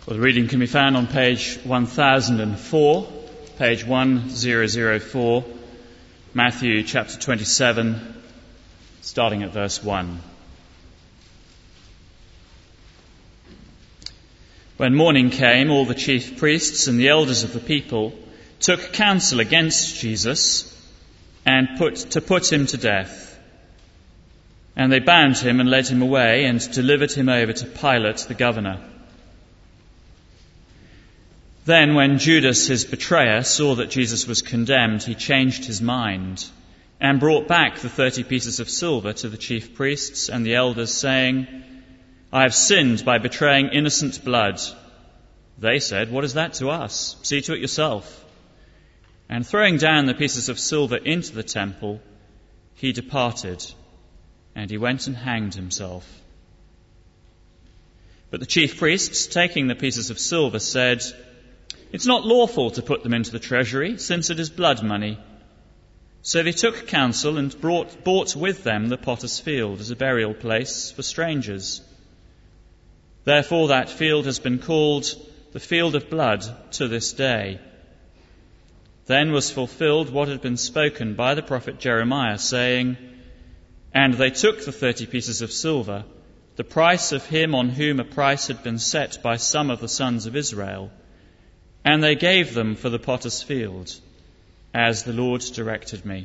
Well, the reading can be found on page 1004, page 1004, Matthew chapter 27, starting at verse 1. When morning came, all the chief priests and the elders of the people took counsel against Jesus and put him to death. And they bound him and led him away and delivered him over to Pilate the governor. Then when Judas, his betrayer, saw that Jesus was condemned, he changed his mind and brought back the 30 pieces of silver to the chief priests and the elders, saying, "I have sinned by betraying innocent blood." They said, "What is that to us? See to it yourself." And throwing down the pieces of silver into the temple, he departed, and he went and hanged himself. But the chief priests, taking the pieces of silver, said, "It's not lawful to put them into the treasury, since it is blood money." So they took counsel and bought with them the potter's field as a burial place for strangers. Therefore that field has been called the field of blood to this day. Then was fulfilled what had been spoken by the prophet Jeremiah, saying, "And they took the 30 pieces of silver, the price of him on whom a price had been set by some of the sons of Israel, and they gave them for the potter's field, as the Lord directed me."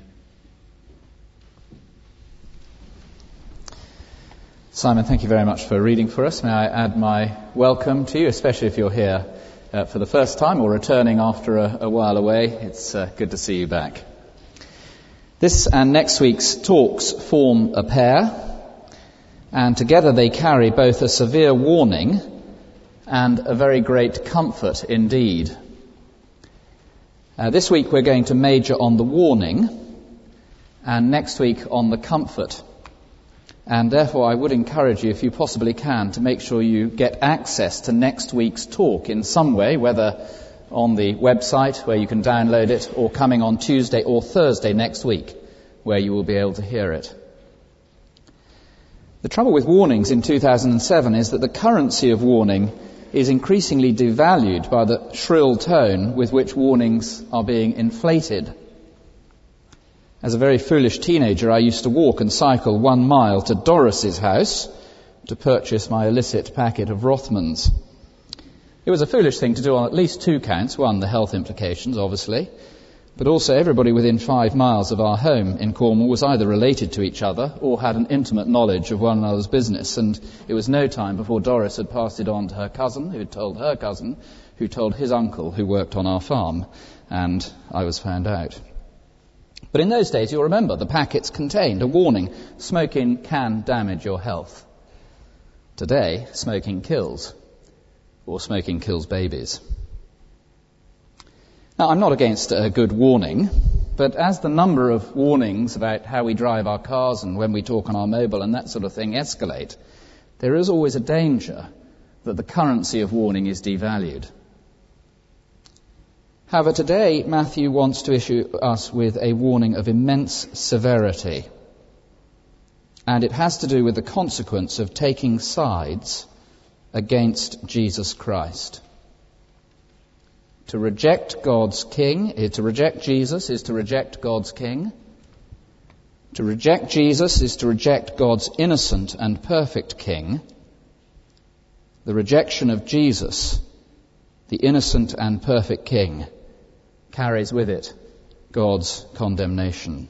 Simon, thank you very much for reading for us. May I add my welcome to you, especially if you're here for the first time or returning after a while away. It's good to see you back. This and next week's talks form a pair, and together they carry both a severe warning and a very great comfort indeed. This week we're going to major on the warning, and next week on the comfort. And therefore I would encourage you, if you possibly can, to make sure you get access to next week's talk in some way, whether on the website where you can download it, or coming on Tuesday or Thursday next week where you will be able to hear it. The trouble with warnings in 2007 is that the currency of warning is increasingly devalued by the shrill tone with which warnings are being inflated. As a very foolish teenager, I used to walk and cycle 1 mile to Doris's house to purchase my illicit packet of Rothmans. It was a foolish thing to do on at least 2 counts. One, the health implications, obviously, but also everybody within 5 miles of our home in Cornwall was either related to each other or had an intimate knowledge of one another's business, and it was no time before Doris had passed it on to her cousin, who had told her cousin, who told his uncle, who worked on our farm, and I was found out. But in those days, you'll remember, the packets contained a warning: smoking can damage your health. Today, smoking kills, or smoking kills babies. Now, I'm not against a good warning, but as the number of warnings about how we drive our cars and when we talk on our mobile and that sort of thing escalate, there is always a danger that the currency of warning is devalued. However, today Matthew wants to issue us with a warning of immense severity, and it has to do with the consequence of taking sides against Jesus Christ. To reject God's King, to reject Jesus is to reject God's King. To reject Jesus is to reject God's innocent and perfect King. The rejection of Jesus, the innocent and perfect King, carries with it God's condemnation.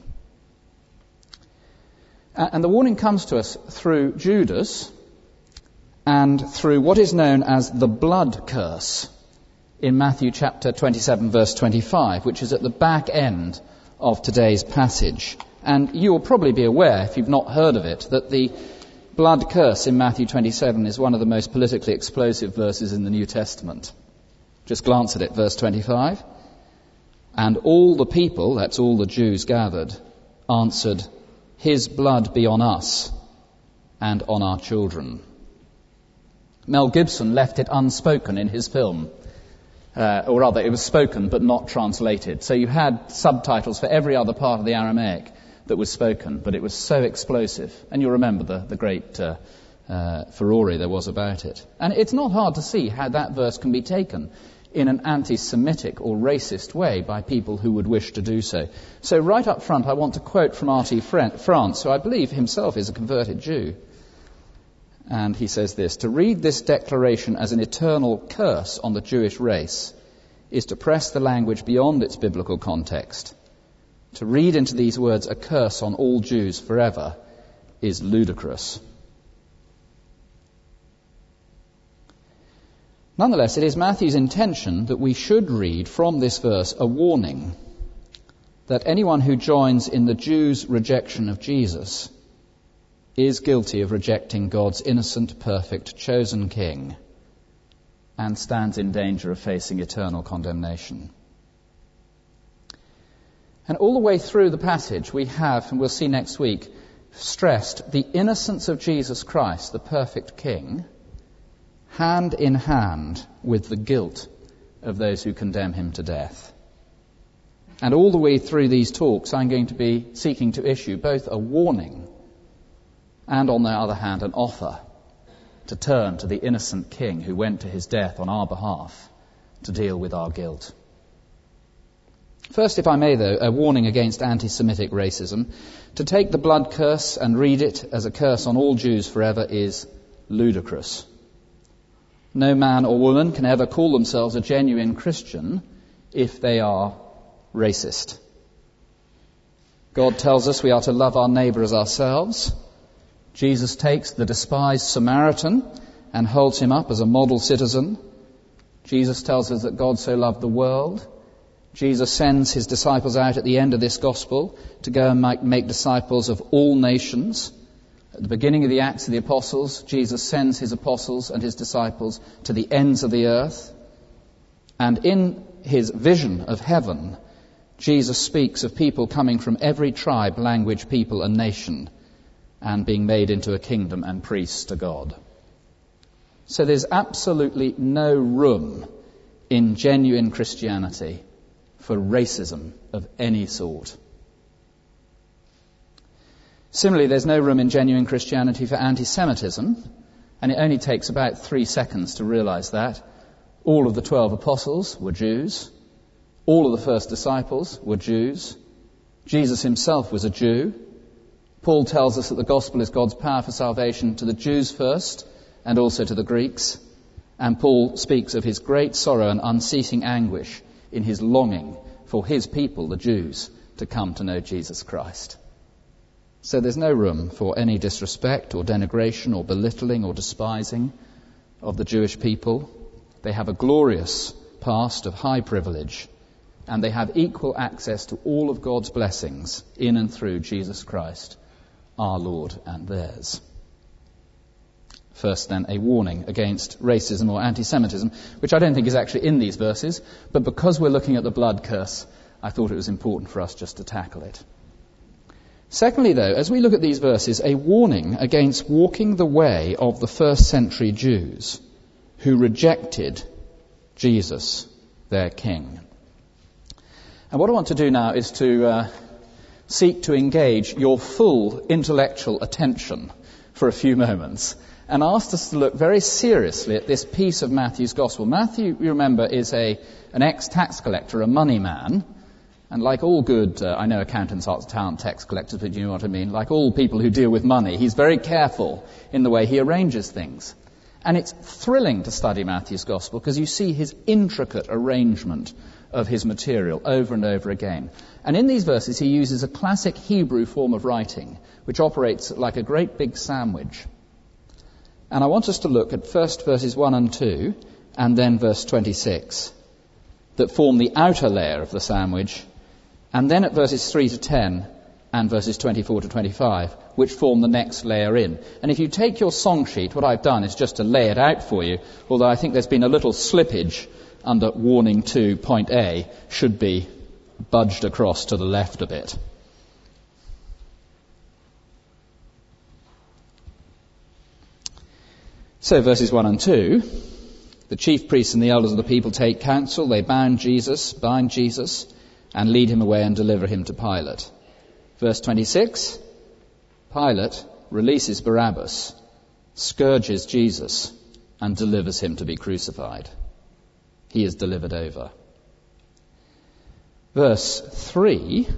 And the warning comes to us through Judas and through what is known as the blood curse in Matthew chapter 27, verse 25, which is at the back end of today's passage. And you will probably be aware, if you've not heard of it, that the blood curse in Matthew 27 is one of the most politically explosive verses in the New Testament. Just glance at it, verse 25. "And all the people," that's all the Jews gathered, "answered, 'His blood be on us and on our children.'" Mel Gibson left it unspoken in his film. Or rather, it was spoken but not translated. So you had subtitles for every other part of the Aramaic that was spoken, but it was so explosive. And you'll remember the great furore there was about it. And it's not hard to see how that verse can be taken in an anti-Semitic or racist way by people who would wish to do so. So right up front I want to quote from R.T. France, who I believe himself is a converted Jew. And he says this: "To read this declaration as an eternal curse on the Jewish race is to press the language beyond its biblical context. To read into these words a curse on all Jews forever is ludicrous." Nonetheless, it is Matthew's intention that we should read from this verse a warning that anyone who joins in the Jews' rejection of Jesus is guilty of rejecting God's innocent, perfect, chosen King and stands in danger of facing eternal condemnation. And all the way through the passage we have, and we'll see next week, stressed the innocence of Jesus Christ, the perfect King, hand in hand with the guilt of those who condemn him to death. And all the way through these talks I'm going to be seeking to issue both a warning and, on the other hand, an offer to turn to the innocent King who went to his death on our behalf to deal with our guilt. First, if I may, though, a warning against anti-Semitic racism. To take the blood curse and read it as a curse on all Jews forever is ludicrous. No man or woman can ever call themselves a genuine Christian if they are racist. God tells us we are to love our neighbour as ourselves. Jesus takes the despised Samaritan and holds him up as a model citizen. Jesus tells us that God so loved the world. Jesus sends his disciples out at the end of this gospel to go and make disciples of all nations. At the beginning of the Acts of the Apostles, Jesus sends his apostles and his disciples to the ends of the earth. And in his vision of heaven, Jesus speaks of people coming from every tribe, language, people and nation and being made into a kingdom and priests to God. So there's absolutely no room in genuine Christianity for racism of any sort. Similarly, there's no room in genuine Christianity for anti-Semitism, and it only takes about 3 seconds to realize that. All of the 12 apostles were Jews. All of the first disciples were Jews. Jesus himself was a Jew. Paul tells us that the gospel is God's power for salvation to the Jews first, and also to the Greeks. And Paul speaks of his great sorrow and unceasing anguish in his longing for his people, the Jews, to come to know Jesus Christ. So there's no room for any disrespect or denigration or belittling or despising of the Jewish people. They have a glorious past of high privilege, and they have equal access to all of God's blessings in and through Jesus Christ, our Lord and theirs. First, then, a warning against racism or anti-Semitism, which I don't think is actually in these verses, but because we're looking at the blood curse, I thought it was important for us just to tackle it. Secondly, though, as we look at these verses, a warning against walking the way of the first century Jews who rejected Jesus, their King. And what I want to do now is to seek to engage your full intellectual attention for a few moments and ask us to look very seriously at this piece of Matthew's Gospel. Matthew, you remember, is an ex-tax collector, a money man. And like all good, I know accountants aren't tax collectors, but you know what I mean. Like all people who deal with money, he's very careful in the way he arranges things. And it's thrilling to study Matthew's Gospel because you see his intricate arrangement of his material over and over again. And in these verses he uses a classic Hebrew form of writing, which operates like a great big sandwich. And I want us to look at first verses 1 and 2, and then verse 26, that form the outer layer of the sandwich, and then at verses 3 to 10 and verses 24 to 25, which form the next layer in. And if you take your song sheet, what I've done is just to lay it out for you, although I think there's been a little slippage under warning 2, point A, should be budged across to the left a bit. So verses 1 and 2, the chief priests and the elders of the people take counsel. They bind Jesus, and lead him away and deliver him to Pilate. Verse 26, Pilate releases Barabbas scourges Jesus and delivers him to be crucified. He is delivered over. Verse 3,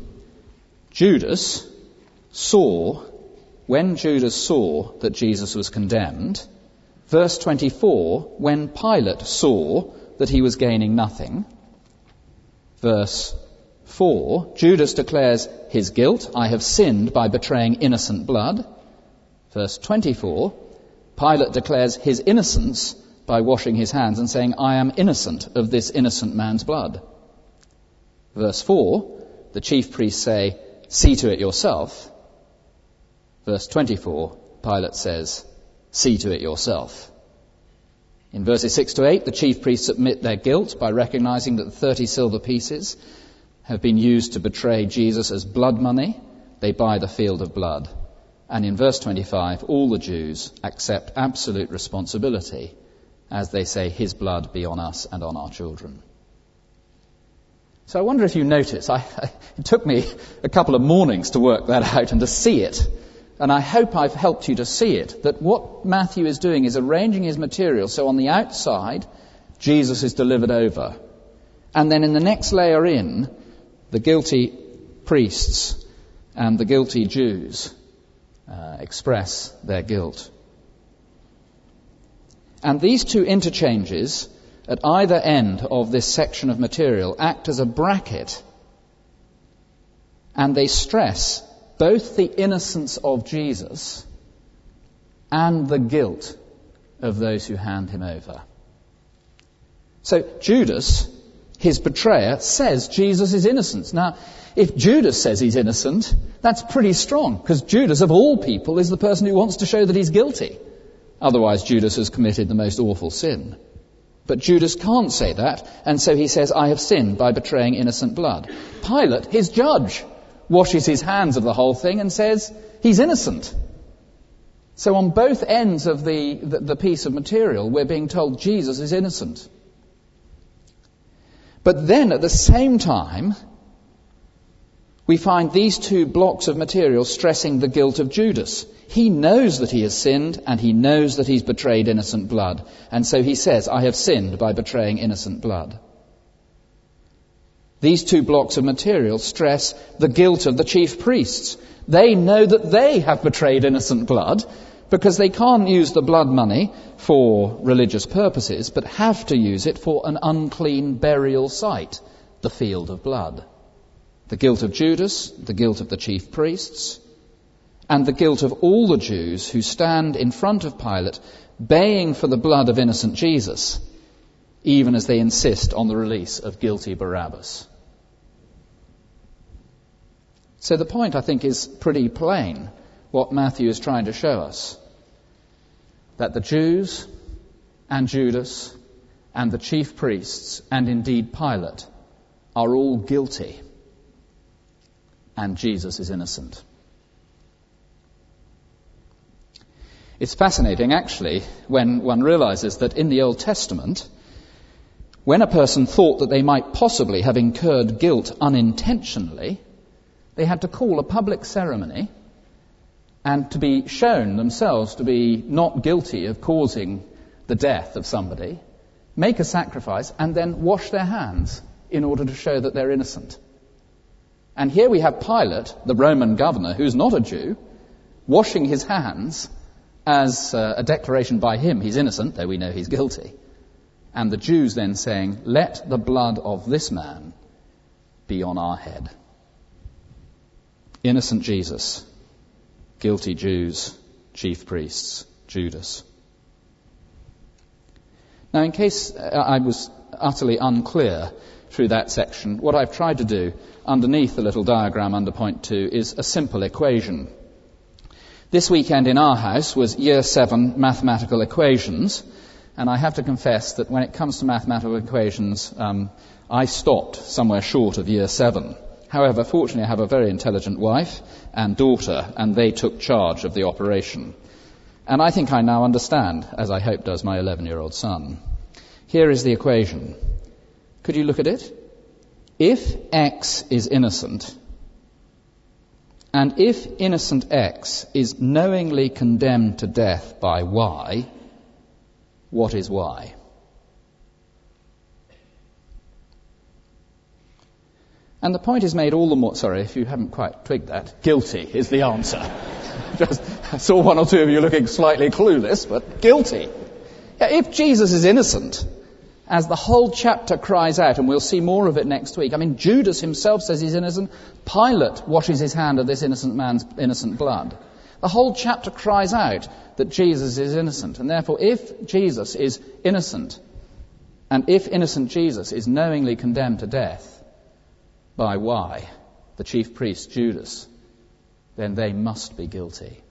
when Judas saw that Jesus was condemned. Verse 24, when Pilate saw that he was gaining nothing. Verse 4, Judas declares his guilt. I have sinned by betraying innocent blood. Verse 24, Pilate declares his innocence by washing his hands and saying, I am innocent of this innocent man's blood. Verse 4, the chief priests say, see to it yourself. Verse 24, Pilate says, see to it yourself. In verses 6 to 8, the chief priests admit their guilt by recognizing that the 30 silver pieces have been used to betray Jesus as blood money. They buy the field of blood. And in verse 25, all the Jews accept absolute responsibility as they say, his blood be on us and on our children. So I wonder if you notice, it took me a couple of mornings to work that out and to see it. And I hope I've helped you to see it, that what Matthew is doing is arranging his material so on the outside, Jesus is delivered over. And then in the next layer in, the guilty priests and the guilty Jews express their guilt. And these two interchanges at either end of this section of material act as a bracket, and they stress both the innocence of Jesus and the guilt of those who hand him over. So Judas, his betrayer, says Jesus is innocent. Now, if Judas says he's innocent, that's pretty strong, because Judas, of all people, is the person who wants to show that he's guilty. Otherwise, Judas has committed the most awful sin. But Judas can't say that, and so he says, I have sinned by betraying innocent blood. Pilate, his judge, washes his hands of the whole thing and says he's innocent. So on both ends of the piece of material, we're being told Jesus is innocent. But then at the same time, we find these two blocks of material stressing the guilt of Judas. He knows that he has sinned, and he knows that he's betrayed innocent blood. And so he says, I have sinned by betraying innocent blood. These two blocks of material stress the guilt of the chief priests. They know that they have betrayed innocent blood because they can't use the blood money for religious purposes, but have to use it for an unclean burial site, the field of blood. The guilt of Judas, the guilt of the chief priests, and the guilt of all the Jews who stand in front of Pilate baying for the blood of innocent Jesus, even as they insist on the release of guilty Barabbas. So the point, I think, is pretty plain, what Matthew is trying to show us. That the Jews and Judas and the chief priests and indeed Pilate are all guilty, and Jesus is innocent. It's fascinating, actually, when one realizes that in the Old Testament, when a person thought that they might possibly have incurred guilt unintentionally, they had to call a public ceremony and to be shown themselves to be not guilty of causing the death of somebody, make a sacrifice, and then wash their hands in order to show that they're innocent. And here we have Pilate, the Roman governor, who's not a Jew, washing his hands as a declaration by him he's innocent, though we know he's guilty. And the Jews then saying, let the blood of this man be on our head. Innocent Jesus, guilty Jews, chief priests, Judas. Now, in case I was utterly unclear through that section, what I've tried to do underneath the little diagram under point 2 is a simple equation. This weekend in our house was Year 7 mathematical equations, and I have to confess that when it comes to mathematical equations, I stopped somewhere short of Year 7. However, fortunately, I have a very intelligent wife and daughter, and they took charge of the operation. And I think I now understand, as I hope does my 11-year-old son. Here is the equation. Could you look at it? If x is innocent, And if innocent X is knowingly condemned to death by Y, what is Y? And the point is made all the more, sorry, if you haven't quite twigged that, guilty is the answer. I saw one or two of you looking slightly clueless, but guilty. If Jesus is innocent, as the whole chapter cries out, and we'll see more of it next week. I mean, Judas himself says he's innocent. Pilate washes his hand of this innocent man's innocent blood. The whole chapter cries out that Jesus is innocent. And therefore, if Jesus is innocent, and if innocent Jesus is knowingly condemned to death by Y, the chief priest Judas, then they must be guilty.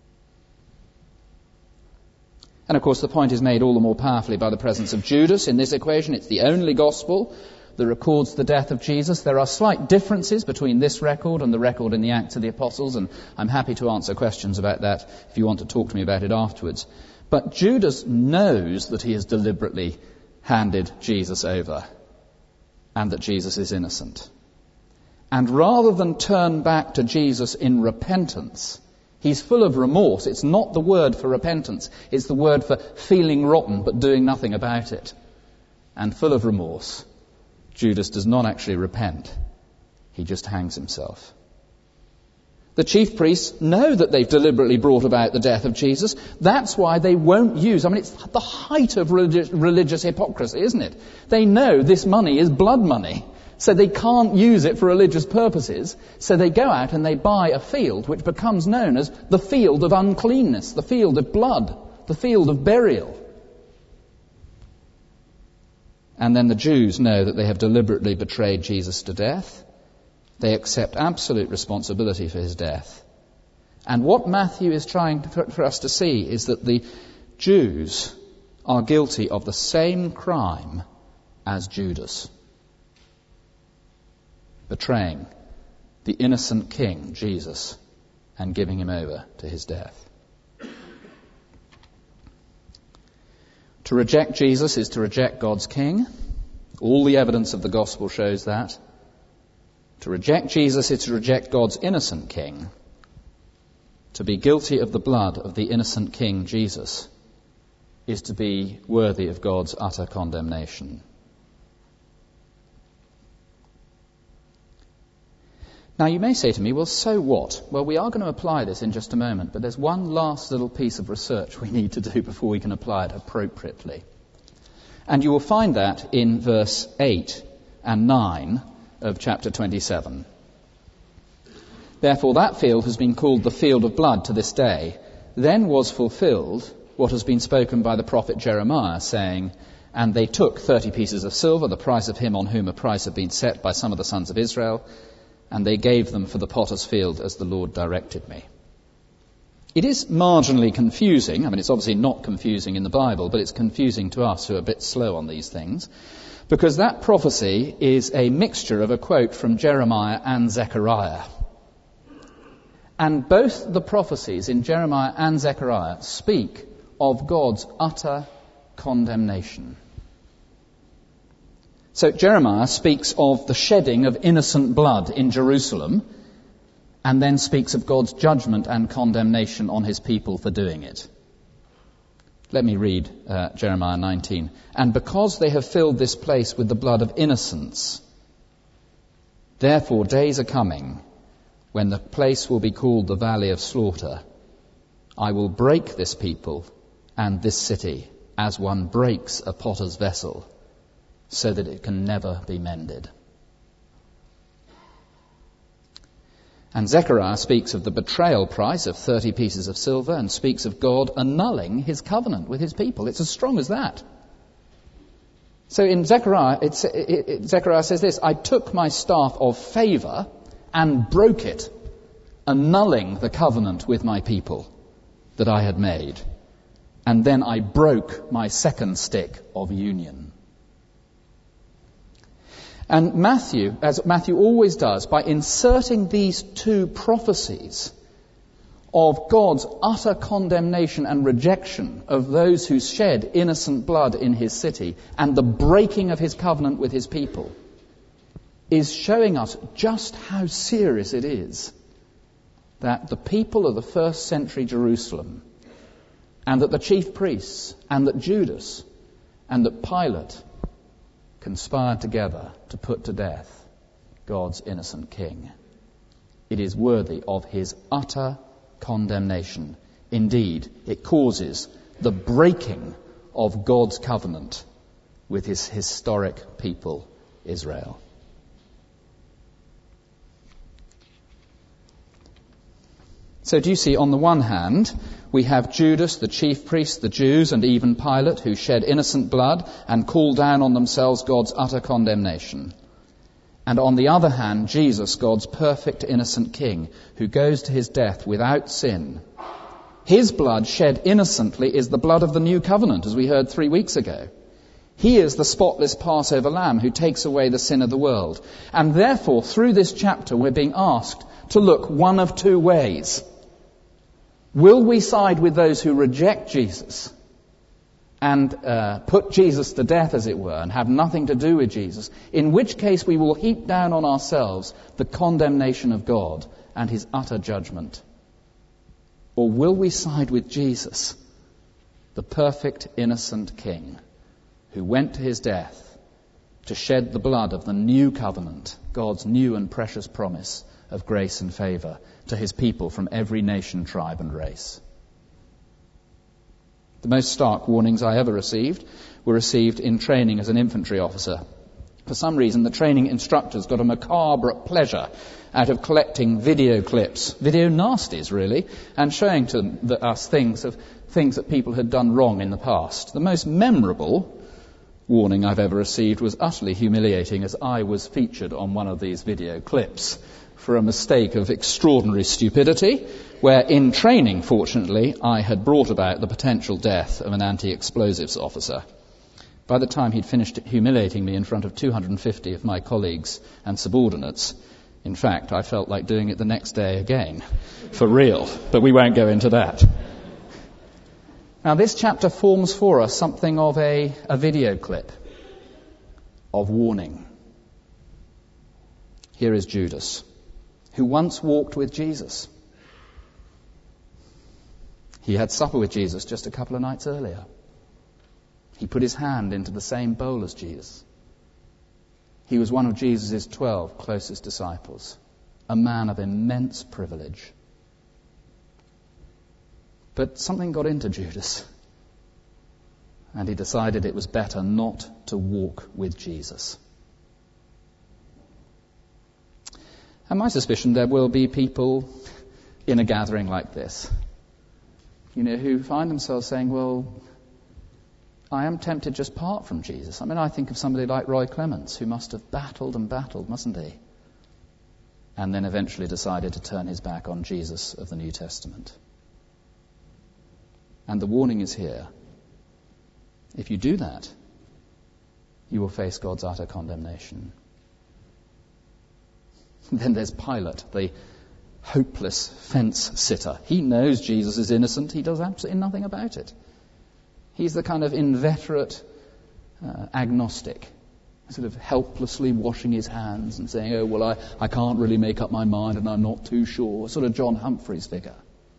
And of course the point is made all the more powerfully by the presence of Judas in this equation. It's the only gospel that records the death of Jesus. There are slight differences between this record and the record in the Acts of the Apostles, and I'm happy to answer questions about that if you want to talk to me about it afterwards. But Judas knows that he has deliberately handed Jesus over and that Jesus is innocent. And rather than turn back to Jesus in repentance, he's full of remorse. It's not the word for repentance. It's the word for feeling rotten but doing nothing about it. And full of remorse, Judas does not actually repent. He just hangs himself. The chief priests know that they've deliberately brought about the death of Jesus. That's why they won't use, it's the height of religious hypocrisy, isn't it? They know this money is blood money. So they can't use it for religious purposes. So they go out and they buy a field which becomes known as the field of uncleanness, the field of blood, the field of burial. And then the Jews know that they have deliberately betrayed Jesus to death. They accept absolute responsibility for his death. And what Matthew is trying for us to see is that the Jews are guilty of the same crime as Judas. Betraying the innocent king, Jesus, and giving him over to his death. To reject Jesus is to reject God's king. All the evidence of the gospel shows that. To reject Jesus is to reject God's innocent king. To be guilty of the blood of the innocent king, Jesus, is to be worthy of God's utter condemnation. Now you may say to me, well, so what? Well, we are going to apply this in just a moment, but there's one last little piece of research we need to do before we can apply it appropriately. And you will find that in verse 8 and 9 of chapter 27. Therefore that field has been called the field of blood to this day. Then was fulfilled what has been spoken by the prophet Jeremiah, saying, and they took 30 pieces of silver, the price of him on whom a price had been set by some of the sons of Israel, and they gave them for the potter's field as the Lord directed me. It is marginally confusing. It's obviously not confusing in the Bible, but it's confusing to us who are a bit slow on these things, because that prophecy is a mixture of a quote from Jeremiah and Zechariah. And both the prophecies in Jeremiah and Zechariah speak of God's utter condemnation. So Jeremiah speaks of the shedding of innocent blood in Jerusalem, and then speaks of God's judgment and condemnation on his people for doing it. Let me read Jeremiah 19. And because they have filled this place with the blood of innocents, therefore days are coming when the place will be called the Valley of Slaughter. I will break this people and this city as one breaks a potter's vessel, so that it can never be mended. And Zechariah speaks of the betrayal price of 30 pieces of silver and speaks of God annulling his covenant with his people. It's as strong as that. So in Zechariah, Zechariah says this, I took my staff of favour and broke it, annulling the covenant with my people that I had made. And then I broke my second stick of union. And Matthew, as Matthew always does, by inserting these two prophecies of God's utter condemnation and rejection of those who shed innocent blood in his city and the breaking of his covenant with his people, is showing us just how serious it is that the people of the first century Jerusalem, and that the chief priests, and that Judas, and that Pilate conspired together to put to death God's innocent king. It is worthy of his utter condemnation. Indeed, it causes the breaking of God's covenant with his historic people, Israel. So do you see, on the one hand, we have Judas, the chief priest, the Jews, and even Pilate, who shed innocent blood and call down on themselves God's utter condemnation. And on the other hand, Jesus, God's perfect innocent king, who goes to his death without sin. His blood shed innocently is the blood of the new covenant, as we heard 3 weeks ago. He is the spotless Passover lamb who takes away the sin of the world. And therefore, through this chapter, we're being asked to look one of two ways. Will we side with those who reject Jesus and put Jesus to death, as it were, and have nothing to do with Jesus, in which case we will heap down on ourselves the condemnation of God and his utter judgment? Or will we side with Jesus, the perfect innocent king, who went to his death to shed the blood of the new covenant, God's new and precious promise of grace and favour to his people from every nation, tribe and race? The most stark warnings I ever received were received in training as an infantry officer. For some reason, the training instructors got a macabre pleasure out of collecting video clips, video nasties really, and showing to us things that people had done wrong in the past. The most memorable warning I've ever received was utterly humiliating, as I was featured on one of these video clips for a mistake of extraordinary stupidity, where in training, fortunately, I had brought about the potential death of an anti-explosives officer. By the time he'd finished humiliating me in front of 250 of my colleagues and subordinates, in fact, I felt like doing it the next day again, for real, but we won't go into that. Now, this chapter forms for us something of a video clip of warning. Here is Judas, who once walked with Jesus. He had supper with Jesus just a couple of nights earlier. He put his hand into the same bowl as Jesus. He was one of Jesus' 12 closest disciples, a man of immense privilege. But something got into Judas, and he decided it was better not to walk with Jesus. And my suspicion, there will be people in a gathering like this, who find themselves saying, well, I am tempted just part from Jesus. I mean, I think of somebody like Roy Clements, who must have battled and battled, mustn't he? And then eventually decided to turn his back on Jesus of the New Testament. And the warning is here. If you do that, you will face God's utter condemnation. Then there's Pilate, the hopeless fence sitter. He knows Jesus is innocent. He does absolutely nothing about it. He's the kind of inveterate agnostic, sort of helplessly washing his hands and saying, oh, well, I can't really make up my mind and I'm not too sure. Sort of John Humphrey's figure.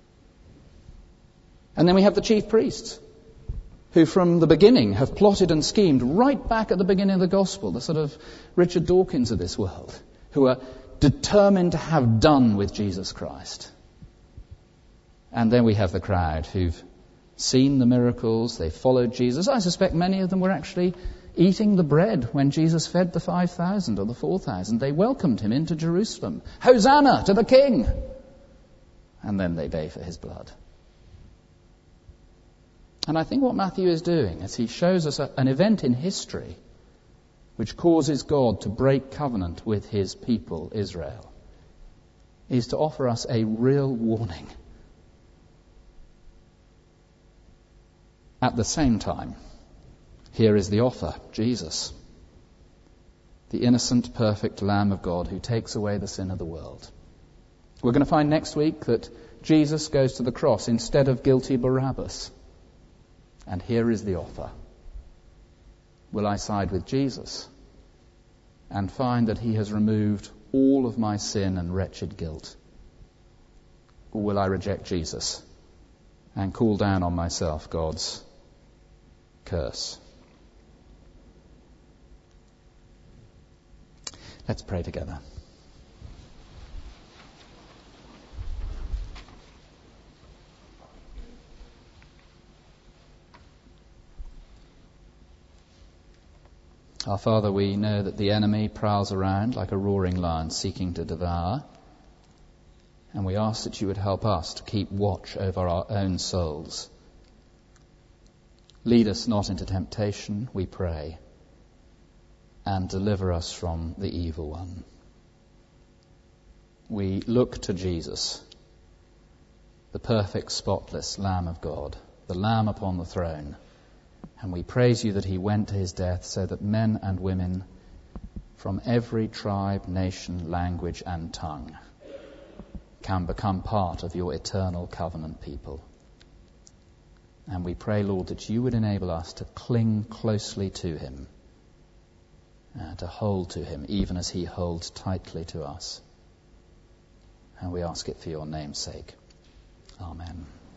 And then we have the chief priests, who from the beginning have plotted and schemed right back at the beginning of the gospel, the sort of Richard Dawkins of this world, who are determined to have done with Jesus Christ. And then we have the crowd who've seen the miracles, they've followed Jesus. I suspect many of them were actually eating the bread when Jesus fed the 5,000 or the 4,000. They welcomed him into Jerusalem. Hosanna to the King! And then they bay for his blood. And I think what Matthew is doing is he shows us an event in history which causes God to break covenant with his people, Israel, is to offer us a real warning. At the same time, here is the offer, Jesus, the innocent, perfect Lamb of God who takes away the sin of the world. We're going to find next week that Jesus goes to the cross instead of guilty Barabbas. And here is the offer. Will I side with Jesus and find that he has removed all of my sin and wretched guilt? or will I reject Jesus and call down on myself God's curse? Let's pray together. Our Father, we know that the enemy prowls around like a roaring lion seeking to devour, and we ask that you would help us to keep watch over our own souls. Lead us not into temptation, we pray, and deliver us from the evil one. We look to Jesus, the perfect, spotless Lamb of God, the Lamb upon the throne, and we praise you that he went to his death so that men and women from every tribe, nation, language and tongue can become part of your eternal covenant people. And we pray, Lord, that you would enable us to cling closely to him, to hold to him even as he holds tightly to us. And we ask it for your name's sake. Amen.